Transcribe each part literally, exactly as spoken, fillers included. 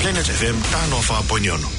Planet F M tano fa Poniono.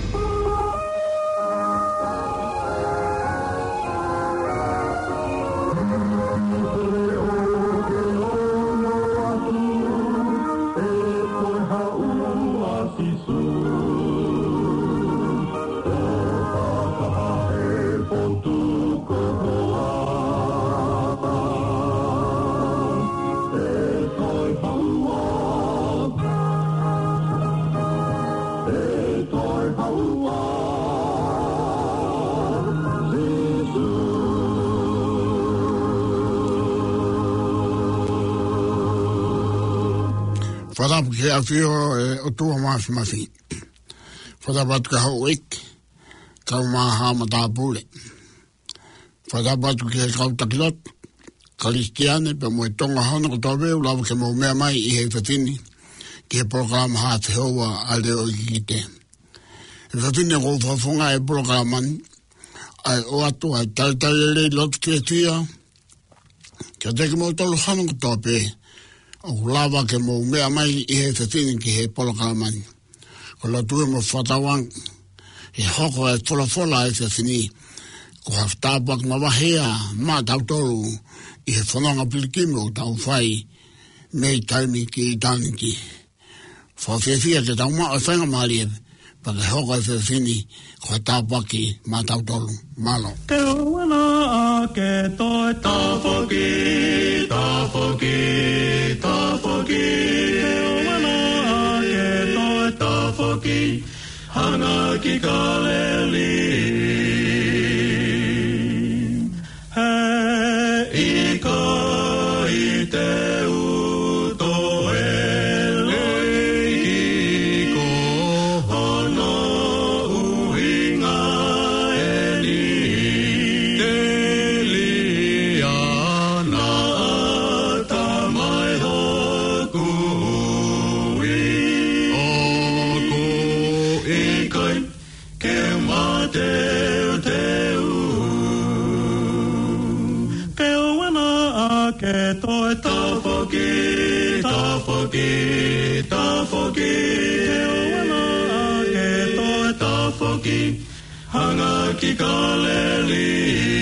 Fada ke afio o tu mas masi. Fada bat ka hoik ka ma ha mata pule. Fada bat ke ka takilot Kristiane pe mo tonga hana ko tabe la ke mo me mai I he fatini ke program ha te hoa ale o gite. E fatini ko fa fonga e programan ai o atu ai tal tal le lot ke tia ke te mo tolo hana ko tabe o lava ke mo mea mai I he fatini ki he programan ko la tu mo fatawan e hoko e fola fola e fatini ko hafta bak ma wahea ma tau tolu I he whananga pilikimo tau whai mei taimi ki tani ki whawhiawhia ke tau maa e whainga maari e pa ke hoko e whiawhini ko tāpaki ma tau tolu malo. Te oana a ke toi tāwhaki, tāwhaki, tāwhaki. Te oana a ke toi tāwhaki, hanga ki ka leli. Hanga ki ka leli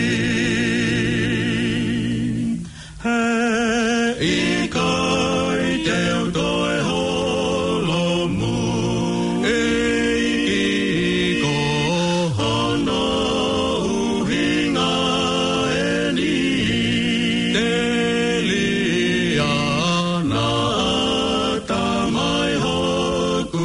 he I kai teo toi holo mu e ki ko hono uhinga e ni te liana tamai hoku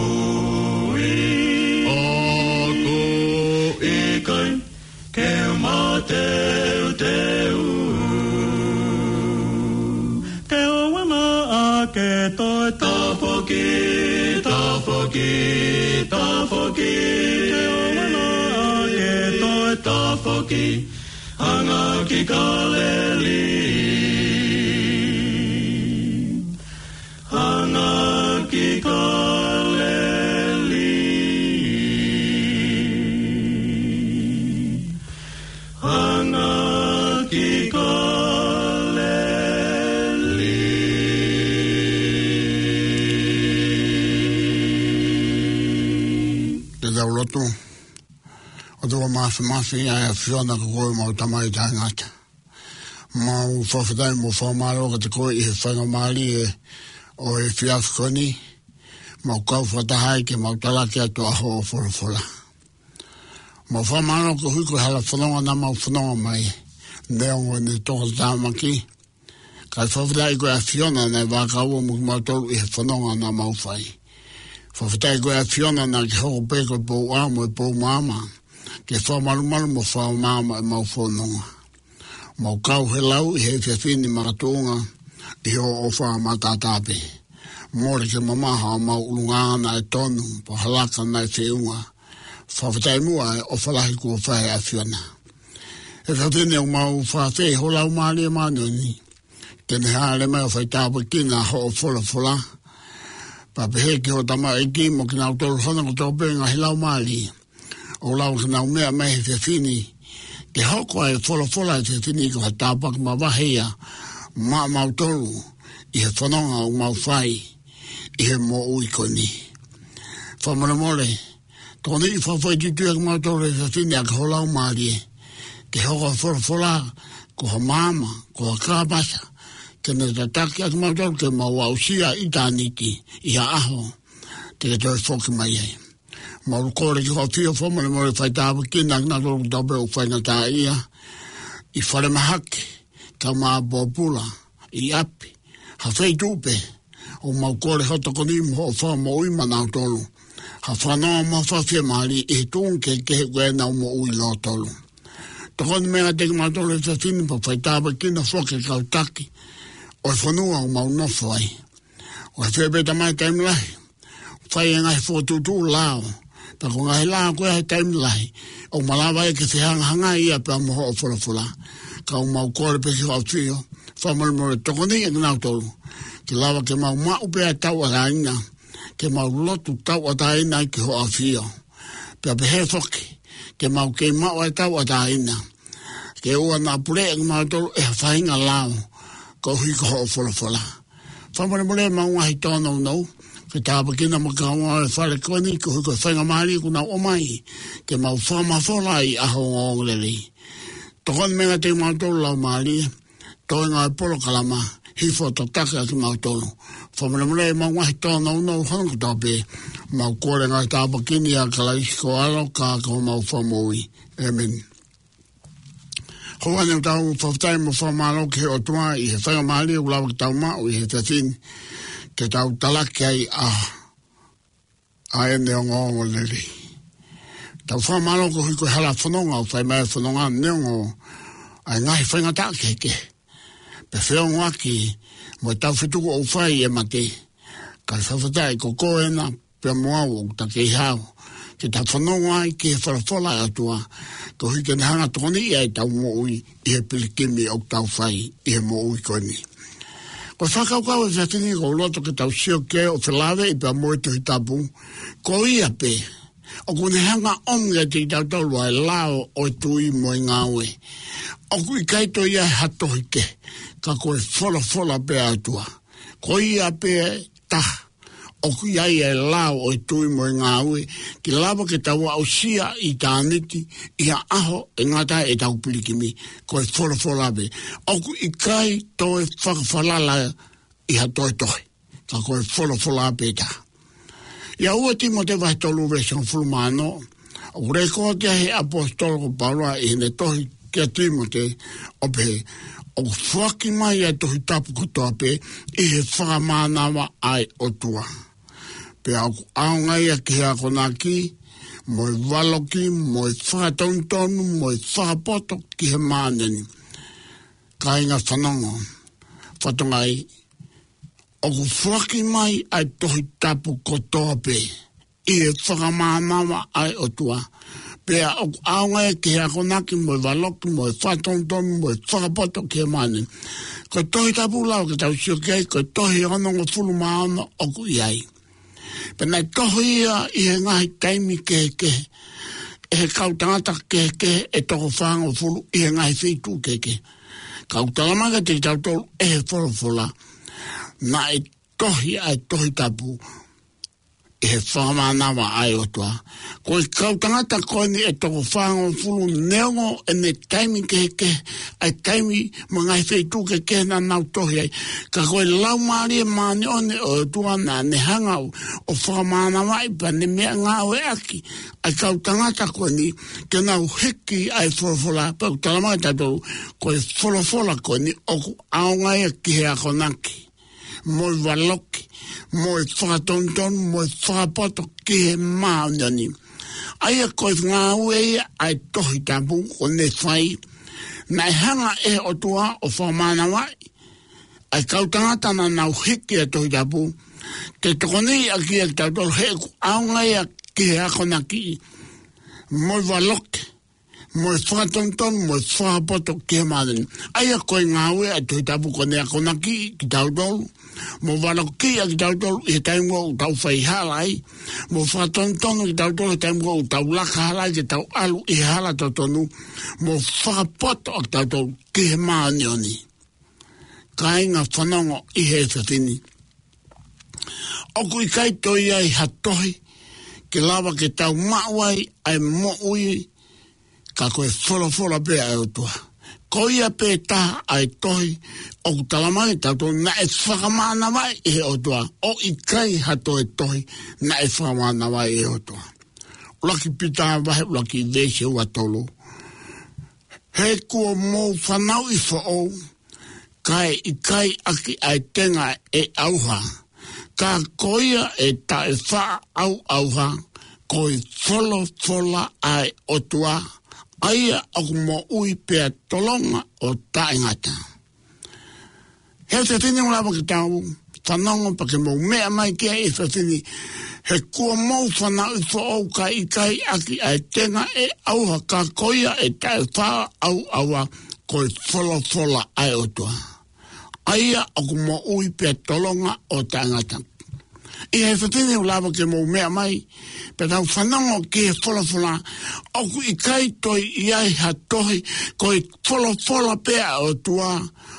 Tāwhaki, tāwhaki, te oana ke toi tāwhaki, hanga ki ka leli. Hanga ki ka leli. Hanga ki ka lotu o tu mas mas ia fiona ko mo tamai tangata mo fofdai mo formalo que ko I fanga mali o e fiafkoni mo ka fota hai ke mo tala ke to ho for fola mo formalo ko hu ko hala fonga na mo fonga mai neo ne to tamaki ka fofdai ko fiona na va ka mo mo to I fonga na mo fai Foftai go a fiona na ke ho pe ko po amo po mama ke fo malu malu mo fo mama mo fo no mo kau helau he fe fini maratonga I o fa mata tape mo ke mama ha ma ulunga na tonu po halaka na feunga foftai mo o fa la ko fa a fiona e fa tene o ma fa fe ho la ma le ma ni tene ha le ma fa tape kina ho fo fo la pa pehe ke o tama e ki mo ki nau tolu hana ko tōpe ngā hilau mali o lau ki nau mea mehe te fini ke hoko e fola fola te fini ko ha tāpak ma wahea ma mau tolu I he whanonga o mau whai I he mo ui koni Whamara mole. Tōni i whawhai tutu e mautore sa tini a ka holau maari e. Ke hoka whorwhora, ko ha mama, ko ha kāpasa. Ke ne tataki a ka mautore ke mau ausia i tāniti, i ha aho. Te ke toi whoki mai e. Mauru kore ki hoa whio whamara mole whai tāwa kina na tōru tabe o whai na tā ia. I whare mahake, ka maa bōpula, i api, ha whai tūpe. O mau kore hata koni mo o wha mo ui manau tolu. Ha whanau ma whawhia maari e tōng ke ke koe nau mo ui lo tolu. Tokoni mea teki matolo e whawhini pa whai tāwa kina whoke kau taki. O e whanua o mau nofo ai. O e whebeta mai taimlahi. Whai e ngai whotutu lao. Pa ko ngai lao koe hai taimlahi. O malawa e ke whihanga hanga ia pa moho o whulafula. Ka o mau kore pe ki whawhio. Whamalmore tokoni e nau tolu. Ki lawa ke mau mau pea tau a raina. Ke mau lotu tau a taina ki ho a whio. Pea pe he whoki. Ke mau ke mau a tau a taina. Ke ua nā pure e mau tolu e whainga lao. Ko hui ko ho o whulafula. Whamare mole mau ngahi tōnau nau. Ke tāpa kina makaunga e whare koni. Ko hui ko whainga maari kuna o mai. Ke mau whama wholai a ho ngongleri. Tokon menga te mau tolu lau maari. Toi ngā polo kalama. Hifo to taka ki mau tonu. Whamare mure mau ngahi tōna unau hangu tāpe. Mau kore ngai tāpa kini a kalaisi ko alo ka ko mau whamoi. Amen. Hoa neu tau whawtai mo whamalo ke o tua i he whanga maari o lawa ki tau mao i he tatini. Ke tau talaki ai a a ene o ngongo leri. Tau whamalo ko hui ko hala whanonga o whai mai whanonga neongo ai ngahi whainga tākeke. Pe wheo ngaki, mo tau whituko o whai e mate. Ka whawhatai ko koena, pe moau o ta kei hao. Ke ta whanonga ai ke wharawhala atua. Ko hike ne hanga tōni i ai tau mo ui, i he pilikimi o tau whai, i he mo ui koni. Ko whakaukau e whatini ko loto ke tau sio ke o whilawe i pe moe tuhi tapu. Ko ia pe, o kone hanga omga te tau tolu ai lao o tui mo i ngawe. O kui kaito ia hatohi ke. Ka koe whola whola pe atua. Ko ia pe ta. O kui ai e lao o tui mo i ngā ue. Ki lawa ke taua au sia i tāniti. Ia aho e ngata e tau pilikimi. Koe whola whola pe. O kui kai toe whakawhalala i hatoe tohe. Ka koe whola whola pe ta. Ia ua timo te vai tolu version fulmano. O reko te he apostolo ko Paula i hene tohi kia Timote o pe o whaki mai e tohi tapu kutoa pe i he whakamānawa ai o tua. Pe au aungai a ki hea konaki, mo i waloki, mo i whakatontonu, mo i whakapoto ki he māneni. Ka inga whanongo, whatongai, o ku whaki mai ai tohi tapu kutoa pe i he whakamānawa ai o tua. Pea o aunga e ki hea konaki mo i waloki, mo i whatontonu, mo i whakapoto ki he māneni. Ko tohi tapu lau ki tau sio kei, ko tohi onongo fulu maana o ku iai. Pena tohi ia i he ngahi taimi ke ke, e he kautangata ke ke, e toko whanga fulu i he ngahi whitu ke ke. Kautalamaga te tau tolu e he wholawhola, na e tohi ai tohi tapu, e he whamanawa ai o toa. Ko i kautangata koini e toko whanga fulu neongo e ne taimi ke ke, ai taimi mga i wheitu ke ke na nau tohi ai. Ka koe lau maari e maani one o tua na ne hangau o whamanawa i pa ne mea ngā oe aki. Ai kautangata koini ke nau hiki ai wholawhola, pau talamai tatou koe wholawhola koini o ku aongai e ki hea konaki. Moi waloki. Mo e whakatonton, mo e whakapoto ki he maunani. Aia koe ngā ue ai tohi tapu o ne whai. Nai hanga e o tua o whamanawa. Ai kautangata na nau hiki e tohi tapu. Te tokoni a ki e tautolo he ku aungai a ki he akonaki. Mo i waloki. Mo e whakatonton, mo e whakapoto ki he maunani. Aia koe ngā ue ai tohi tapu ko ne akonaki ki tautolo. Mo wala ki a ki tautolu i he taimua u tau whai halai. Mo whatontonu ki tautolu i taimua u tau laka halai ki tau alu i hala tautonu. Mo whakapoto a ki tautolu ki he maanioni. Ka inga whanongo i he whatini. Oku i kai toi ai hatohi ke lava ke tau mawai ai mo ui ka koe fola fola pe ai o tua. Koia pe ta ai tohi o talamai tato na e whakamana mai e o tua. O i kai hato e tohi na e whakamana mai e o tua. Laki pita vahe laki vese ua tolu. He kua mō whanau i whao kai i kai aki ai tenga e auha. Ka koia e ta e wha au auha koi whola whola ai o tua. Aia aku mo ui pea tolonga o taingata. He te tini ulawa ki tau, whanonga pa ke mo mea mai kia e te tini, he kua mau whanau i whaau ka i kai aki ai tenga e auha ka koia e tae wha au awa koi whola whola ai o tua. Aia aku mo ui pea tolonga o taingata. I he whatini ulawa ke mo mea mai, pe tau whanongo ki he whola whola, oku i kai toi i ai ha tohi, ko i whola whola pea o tua,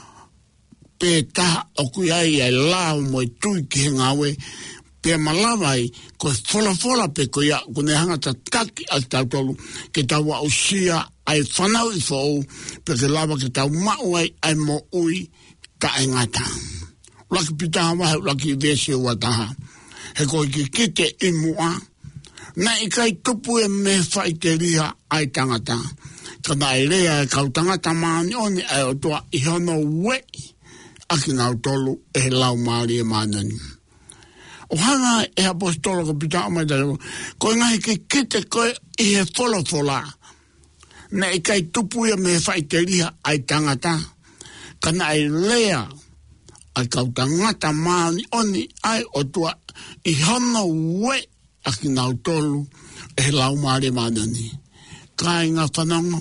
pe taha oku i ai ai lao mo i tui ki he ngawe, pe malawai, ko i whola whola pe ko ia, kune hangata taki al tau tolu, ke tau wa usia ai whanau i whau, pe ke lawa ke tau mau ai ai mo ui ta e ngata. Laki pitaha wahe, laki vese ua taha. He koi ki kite i mua, na i kai tupu e me whaiteria ai tangata. Kana e rea e kau tangata maani oni ai o toa i hono we aki nau tolu e lau maari e maanani. O hana e apostolo ko pita amai taro, koi ngahi ki kite koe i he whola whola, na i kai tupu e me whaiteria ai tangata. Kana e rea ai kau tangata maani oni ai o toa i hono we aki nau tolu e lau maare manani. Kai ngā whanonga.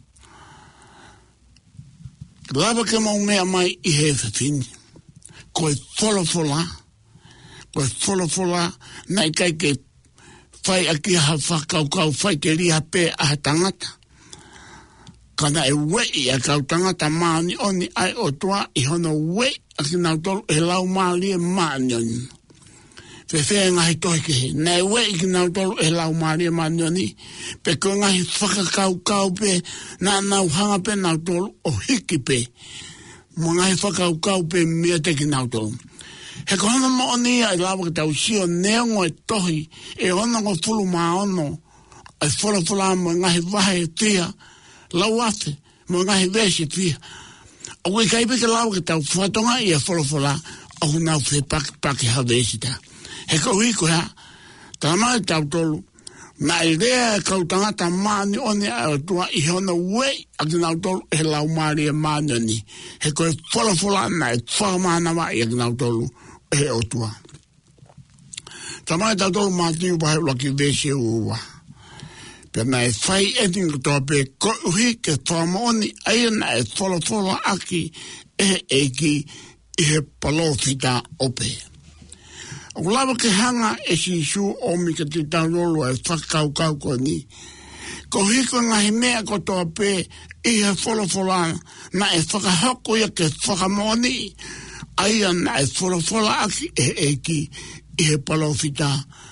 Lava ke mau mea mai i he whiwhini. Koe whola whola. Koe whola whola. Nai kai ke whai aki ha whakau kau whai te riha pē aha tangata. Kana e wei a kau tangata maani oni ai o toa i hono wei aki nau tolu e lau maare manani. Fe fe ngahi tohi ke he. Nei wei ki nau tolu e lau maari e manioni. Pe ko ngahi whakakau kau pe. Nā nau hanga pe nau tolu o hiki pe. Mo ngahi whakakau kau pe mea te ki nau tolu. He ko hana mo oni ai lawa ki tau sio neongo e tohi. E ona ko fulu maa ono. Ai whola whola mo ngahi wahe tia. Lau ate. Mo ngahi vesi tia. O kui kaipe ke lawa ki tau whatonga i a whola whola. O nau whi paki paki ha vesi ta. He ko hiko hea, tāmai tau tolu, na i rea e kau tangata maani oni a o tua i hona wei a ki nau tolu e lau maari e maani oni. He ko e whola whola na e whakamana wa i a ki nau tolu e o tua. Tāmai tau tolu mātiu pahe laki vese uwa. Pea na e whai eting toa pe ko uhi ke whamaoni aia na e whola whola aki e eiki i he palofita ope. O lawa ke hanga e si su o mi ka te taurolo e whakau kau ko ni. Ko hiko ngahi mea ko toa pē i he whola whola na e whakahoko ia ke whakamoni. Aia na e whola whola aki e eki i he palofita.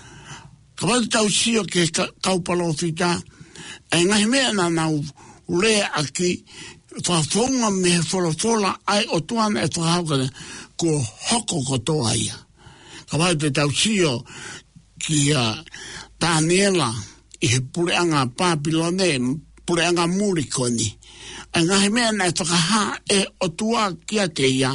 Ka watu tau sio ke kau palofita. E ngahi mea na nau lea aki whawhonga me he whola whola ai o tuana e whakahoko ko hoko ko toa ia. Kawai te tau sio ki a Daniela i he pureanga Papilone, pureanga Murikoni. E ngahi mea nei whakaha e o tua kia te ia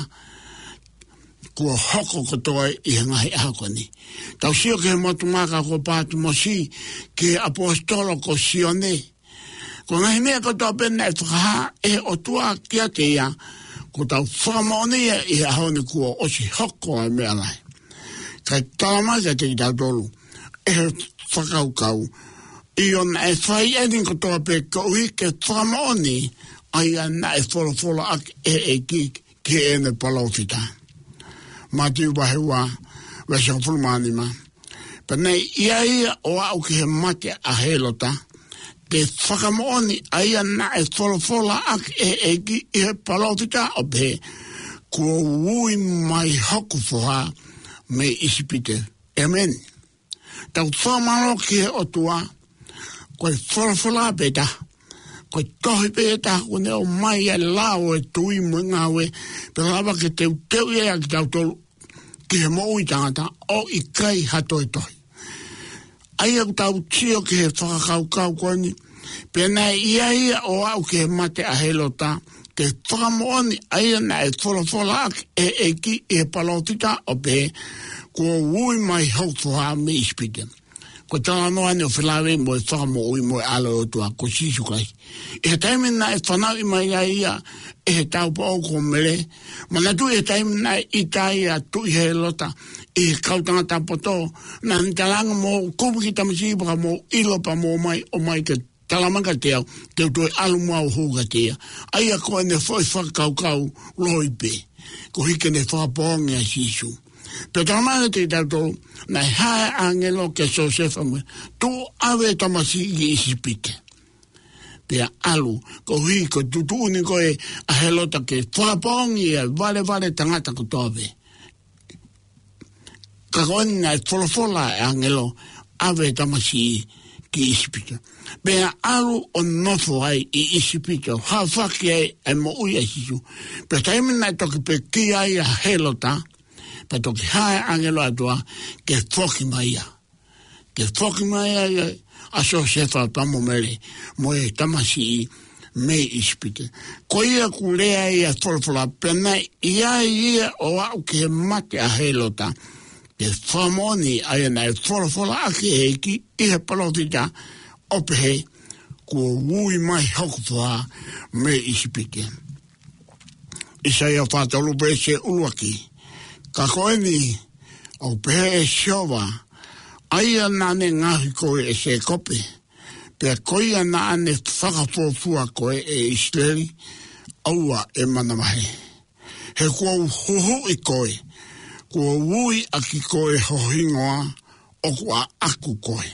kua hoko kotoa i he ngahi ahakoni. Tau sio ke he motumaka ko pātu mosi ki apostolo ko sione. Ko ngahi mea kotoa pena e whakaha e o tua kia te ia ko tau whakamonia i he ahoni kua osi hoko e mea lai. Kai tāmai ka te ki tau tolu, e he whakaukau. I ona e whai edin kotoa pe kauhi ke whamaoni, ai ana e whola whola ak e e ki ki e ne palofita. Mātiu wahe wā, wesa whulmani ma. Panei ia ia o au ki he mate a helota, ke whakamooni, ai ana e whola whola ak e e ki i he palofita o pe, kua ui mai hoku whoha, me isipite. Amen. tau whamaro ki he otua, koe whorowhora peta, koe tohi peta, kone o mai e lao e tui mo ngawe, pe lawa ke teu teu e a ki tau tolu, ki he mo ui tangata, o i kai hato e tohi. Ai au tau tio ki he whakakaukau koni, pe nei ia ia o au ki he mate a helota, ke whakamoani aia na e whorowhora e e ki e palotita o pe, kua ui mai hautuha me ispite. Ko tala noa ne o whilawe mo e whakamo ui mo e alo o tua, ko sisu kai. E he taimi na e whanau i mai a ia, e he tau pa o ko mele, ma na tu e taimi na i tai a tu i he lota, e he kautanga tapoto, na ntalanga mo kupu ki tamasipa mo ilo pa mo mai o mai ke talamanga te au, te u toi alu mua o huga te a. Aia koe ne foi whakaukau loi pe, ko hike ne whakapongi a sisu. Pe talamanga te tau na hae angelo ke Josefa mwe, tu awe tamasi i isipite. Pe alu, ko hiko tutuni koe a helota ke whakapongi a vale vale tangata ko tobe. Ka koe na e wholofola e angelo, awe tamasi ki isipite. Bea alu o nofo ai i isipito, hawhaki ai e mo ui a sisu. Pe taimina toki pe ki ai a helota, pe toki hae angelo atua, ke whoki mai a. Ke whoki mai a a so sefa pamo mele, mo e tamasi me isipite. Ko ia ku lea ia wholwhola, pe nei ia ia o au ke mate a helota, ke whamoni ai na e wholwhola aki eiki, i he palotita, opehe, kua wui mai hokupua me isipite. Isa ia whātaulu pe se uluaki. Ka koeni, opehe e siowa, aia nane ngahi koe e se kope, pe koia nane whakapopua koe e isleri, aua e manamahe. He kua uhuhu i koe, kua wui aki koe hohingoa, o kua aku koe.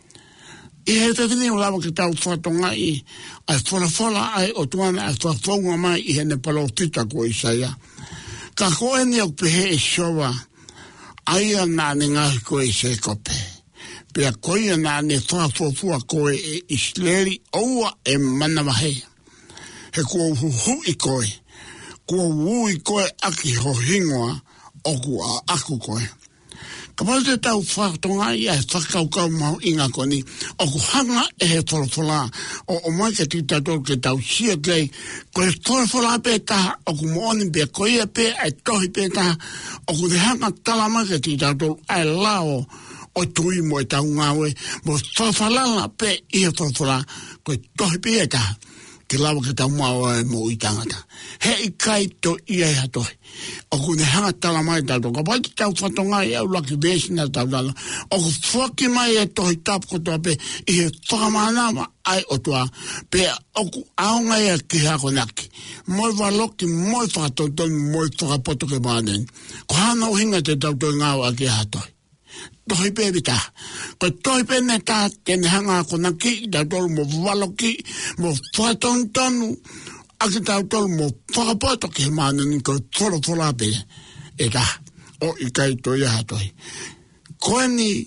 I he te tini o lawa ki tau whatonga i ai whorafora ai o tuana ai whafonga mai i hene palotita ko Isaia. Ka koe ni au pehe e showa aia nane ngahi koe se kope. Pea koe nane whafofua koe e isleri oua e manamahe. He kua uhuhu i koe, kua ui koe aki hohingoa o kua aku koe. Ka pau te tau whakatonga i e whakaukau mau inga koni, o ku hanga e he whorofora, o o mai ka tita tolu ke tau sia kei, ko he whorofora pe taha, o ku mooni pe koia pe, ai tohi pe taha, o ku te hanga talama ka tita tolu, ai lao, o tui mo e tau ngawe, mo whawhalala pe i he whorofora, ko he tohi pe taha, ke lawa ke tau maua e mo i tangata. He i kai to i e hatohi. O ku ne hanga tala mai tau toka. Pai ki tau whatonga i au laki besina tau tala. O ku whaki mai e tohi tapu kotoa pe i he whakamanama ai o tua. Pe o ku aonga i a ki hako naki. Moi waloki, moi whakatontoni, moi whakapoto ke mānen. Ko hana o hinga te tau toi ngāo a ki hatohi. Tohi pe vita. Ko tohi pe ne tā tene hanga ko naki, tau tolu mo waloki, mo whatontonu, aki tau tolu mo whakapoto ke mānani ko whoro whora pe. E tā, o i kai to i hatoi. Koe ni,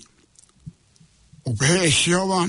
o pehe e siowa,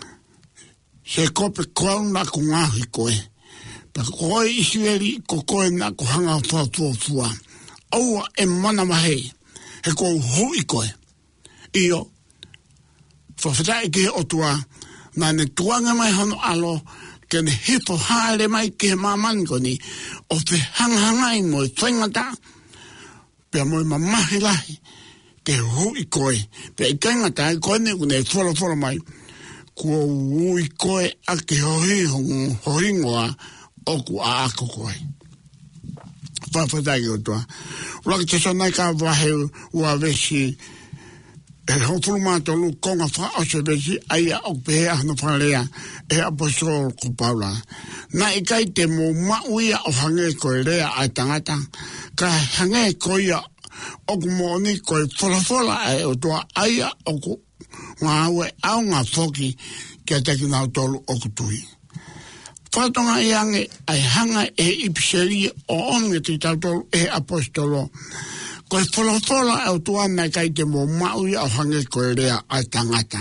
se kope koauna ku ngahi koe. Pa koe isiweri ko koe na ko hanga whafuafua. Aua e mana mahe, he ko hui koe. Iyo, whawhitai ki he otua, nā ne tuanga mai hano alo, ke ne hipo haere mai ki he mamani koni, o te hangangai mo i whaingata, pia mo i mamahi lahi, ke hui koe, pia i kaingata i koe ne kune e whora whora mai, kua ui koe a ki hohi hoingoa o ku a ako koe. Whawhitai ki otua. Raki te sonai ka wahe ua vesi, e hopuru mātolu konga wha ose besi aia o pehe ahna whalea e apostol ko Paula. Na i kai te mo mauia o hange koe rea ai tangata, ka hange koia o ku mooni koe wholafola e o toa aia o ku ngāwe au ngā whoki kia teki nau tolu o ku tui. Whatonga i ange ai hanga e ipiseri o onge te tautolu e apostolo. Koe wholofola au tuana kai te mō mau ia o hange koe rea ai tangata.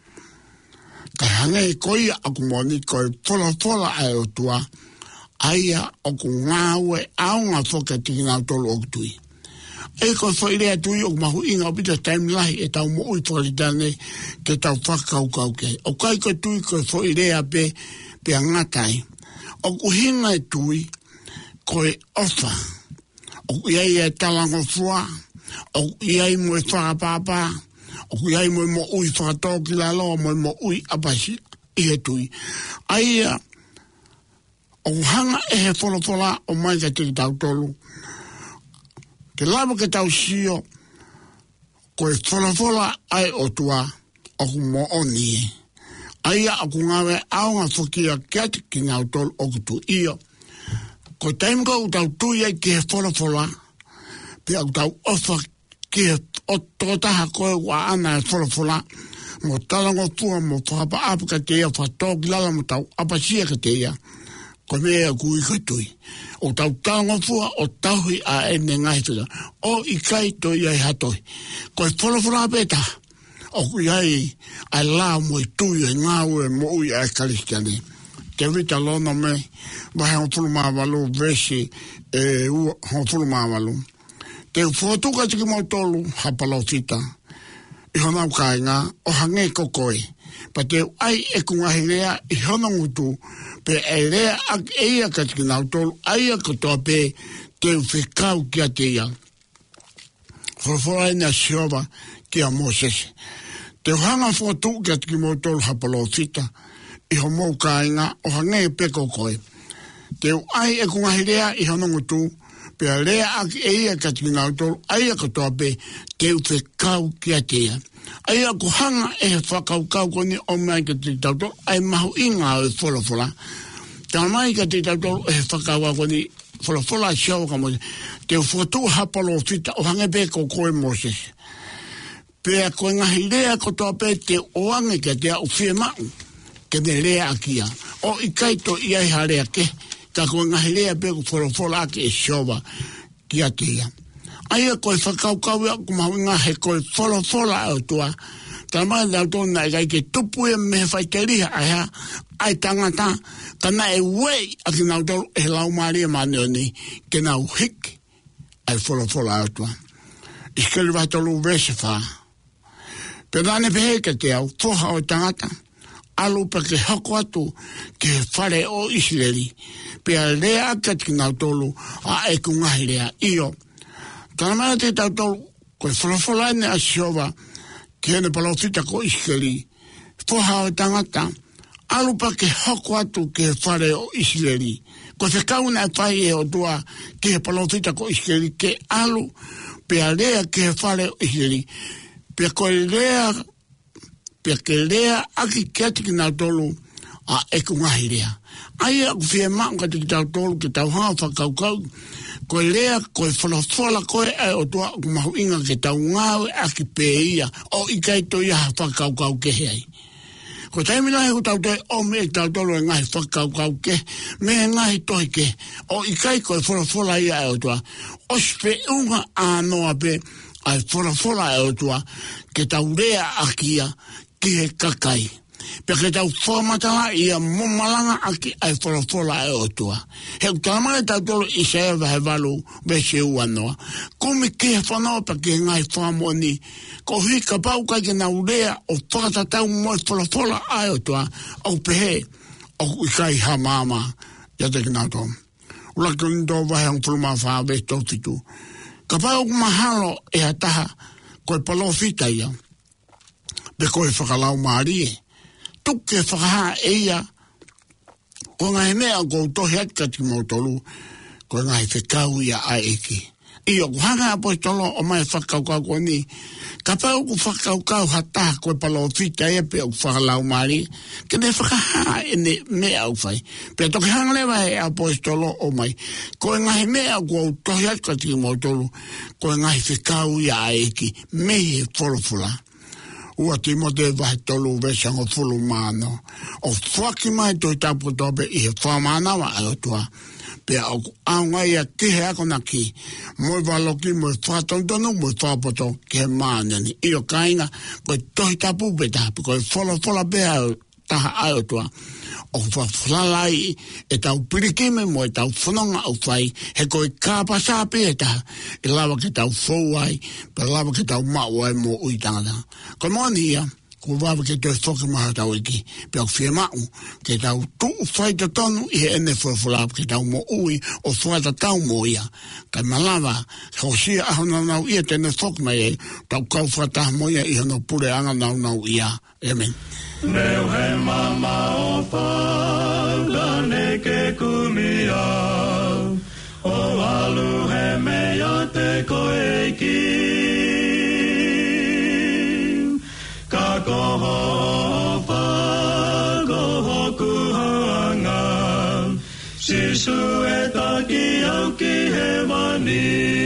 Kai hange koe aku moni koe wholofola ai o tua, aia o ku ngāwe au ngā whoka tiki ngā tolu o kutui. E koe whairea tui o mahu inga o pita taimi lahi e tau mo ui whakaritane ke tau whakau kau kei. O kai koe tui koe whairea pe, pe a ngatai. O ku hinga e tui koe ofa. O ku iai e talango fua. O ku iai mo e whakapapa. O ku iai mo e mo ui whakatau ki lalo mo e mo ui apasi i he tui. Aia o hanga e he wholofola o mai ka tiki tau tolu. Ke lama ke tau sio, koe wholofola ai o tua o ku mo oni e. Aia o ku ngawe au ngā whukia kia tiki ngau tolu o kutu iyo. Ko taimko u tau tui ai ki he wholofola, pe au tau ofa ki he o totaha koe wa ana e wholofola, mo talango fua mo whapa apa ka te ia whatoki lala mo tau apasia ka te ia. Ko mea kui katui. O tau taonga fua o tauhi a ene ngai tuta. O i kai to iai hatoi. Ko e wholofura peta. O kui ai ai la mo i tui e ngāu e mo ui ai karistiane. Te vita lona me. Vahe hon fulu māwalu vesi e ua hon fulu māwalu. Te ufotuka tiki mo tolu hapalo fita. I honau kāinga o hange kokoe. Pa te ai e kungahirea i hona ngutu pe e rea ak eia katiki nau tolu aia katoa pe te uwhekau kia te ia. Whorofora ina siova kia Moses. Te uhanga whotu katiki mo tolu hapalo fita i ho mou kāinga o hange e peko koe. Te ai e kungahirea i hona ngutu pe a rea ak eia katiki nau tolu aia katoa pe te uwhekau kia te ia. Aia ko hanga e he whakaukau koni o mai ka te tautoro, ai mahu inga o e wholofola. Tā mai ka te tautoro e he whakaukau koni wholofola siawa ka Moses. Te whotu hapalo fita o hange pe ko koe Moses. Pea koe ngahi rea kotoa pe te oange ka te au whie mau, ke ne rea akia. O i kaito i ai harea ke, ka koe ngahi rea pe ko wholofola ake e siawa kia te ia. Aia koe whakaukau ea kumahuinga he koe wholofola au tua. Tā mai dau tōna e kai ke tupu e me whaikeriha aia ai tangata. Kana e wei a ki nau tolu e lau maria maneoni ke nau hik ai wholofola au tua. Iskeli vai tolu vesewha. Pēdane pehe ke te au whoha o tangata. Alu pa ke hako atu ke whare o Israeli. Pea rea aka ki nau tolu a e kungahi rea iyo. Kana mana te tau tolu, koe wholofola ene a siova, ki hene palofita ko Israeli, whoha o tangata, alupa ke hoko atu ke whare o Israeli. Ko te kauna e whai e o tua ki he palofita ko Israeli, ke alu, pe a rea ke he whare o Israeli. Pe koe rea, pe ke rea aki kia tiki nau tolu, a e kungahi rea. Aia ku whie maa ka tiki tau tolu, ke tau hanga whakaukau, koe lea, koe wholofola koe ai o tua kumahu inga ke tau ngāwe aki pē ia o i kai to ia whakaukau ke hei. Ko taimina he tau te o me e tau tolo e ngahi whakaukau ke, me e ngahi tohi ke, o i kai koe wholofola ia ai o tua. O spe unga ānoa pe ai wholofola ai o tua ke tau rea akia ki he kakai. Peke tau whamatala ia momalanga aki ai wholofola ai o tua. He utamare tau tolo i sea vahe walu vese uanoa. Kumi ki he whanau pa ki ngai whamoni. Ko hui ka pau kai ke na urea o whakatatau moi wholofola ai o tua. Au pehe o ikai ha mama. Ia te kina tō. Ula ki lindo vahe ang whuluma whawe tō fitu. Ka pau kumahalo e ataha koe palo fita ia. Pe koe whakalau maarie. Tuke whakaha eia, ko ngai mea ko tohi atkati mo tolu, ko ngai whekau ia a eki. Iyo, ko hanga apostolo o mai whakaukau ko ni, ka pau ku whakaukau hata koe palo fita e pe o whakalau maari, ke ne whakaha e ne mea au whai. Pe toki hanga lewa e apostolo o mai, ko ngai mea ko tohi atkati mo tolu, ko ngai whekau ia a eki, mehe wholofula. ua Timote vahe tolu vesango fulu mano. O whaki mai toi tapu tope i he whamanawa aotua. Pea o aunga ia kihe ako na ki. Moi waloki, moi whatondonu, moi whapoto ki he maanani. Io kainga, koe tohi tapu beta, koe whola whola bea taha aotua. O whawhalalai e tau pirikime mo e tau whanonga au whai, he koe kāpasapi e taha, e lawa ke tau whauai, pe lawa ke tau mauai mo uitangata. Ko moni ia, ko wawa ke toi whoki maha tau iki, pe au whia mau, ke tau tu whai te tonu i he ene whawhalap ke tau mo ui o whaita tau mo ia. Kai malawa, ho sia ahona nau ia tene whoki mai e, tau kau whataha mo ia i hana pure anga nau nau ia. Amen. Neu he mama o whaulane ke kumia, o alu he mea te koe ki. Ka koho o whagoho kuhanga, sisu e taki au ki he mani.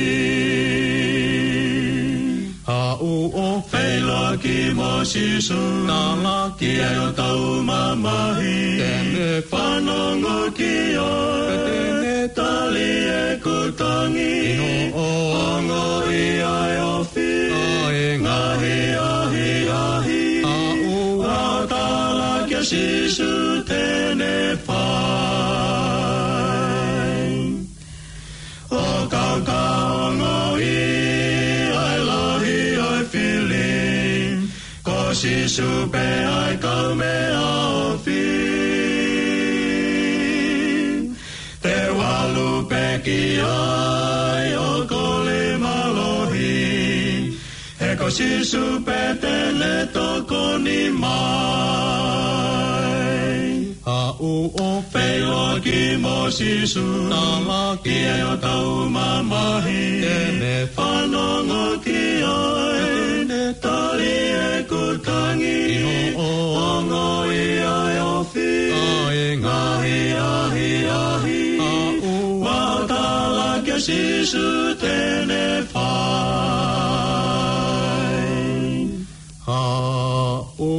Feila ki mo sisu, nala ki e o tau mamahi, tene whanongo ki oi, tene tali e kutangi, ongo i ai o fi, ngahi ahi ahi, a tala ki sisu tene whai. O kau kaongo i sisu pe ai kau mea o fi. Te walu pe ki ai o kole malohi, e ko sisu pe te le toko ni mai. A u o feilo ki mo sisu, nala ki e o tau mamahi, tene whanongo ki ai, tali e kutangi, ongo i ai o fi, ngahi ahi ahi, wa tala ke sisu tene whai. Ha o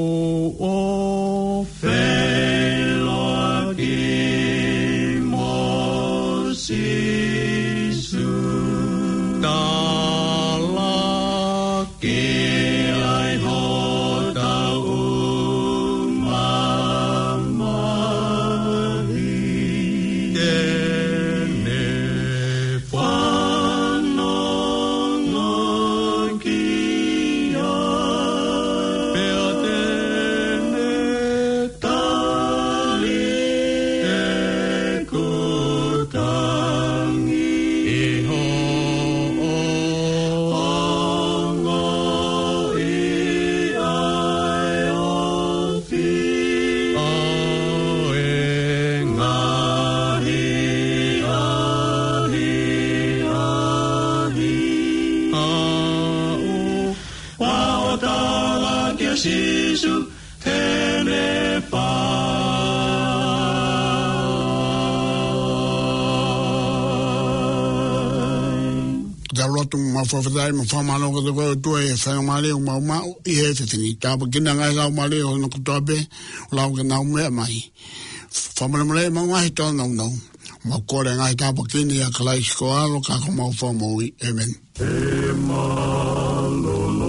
o feilo ki mo sisu, tala ki sisu tene whai. Da rotu ma whawhadai ma whamano ka te koe tua e whangamare o mau mau i he whitini. Tāpa kina ngai lau mare o na kutoa pe o lau ka nau mea mai. Whamaramare ma ngahi tō nau nau. Ma kore ngai tāpa kini a kalai siko alo ka ko mau whamaui. Amen. E malolo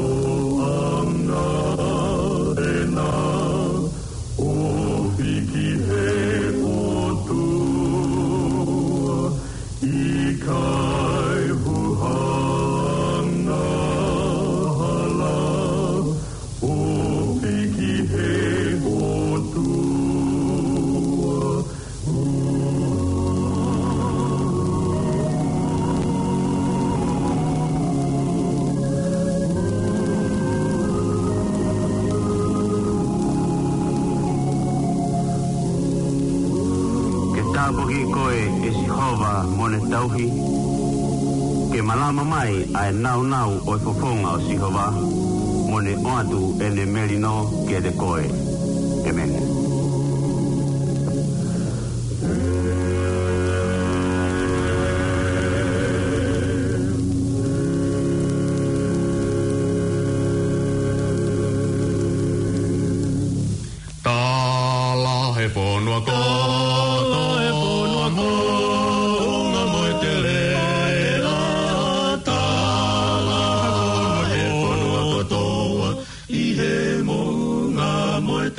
tauhi ke malama mai ai nau nau o fofonga o Sihova mone oatu ene melino ke de koe. Amen. ponua koto, e ponua ko, unga moi te lea tala, e ponua kotoa, i he mo ngā moi te